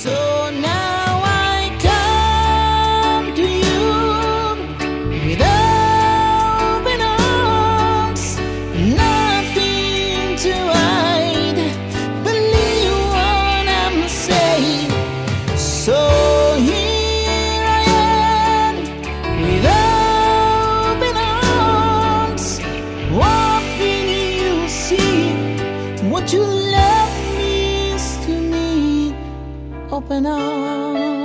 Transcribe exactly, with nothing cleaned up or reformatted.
So now I come to you with open arms, nothing to hide. Believe what I'm saying. So here I am with open arms, hoping you see what you love means to me. Open arms.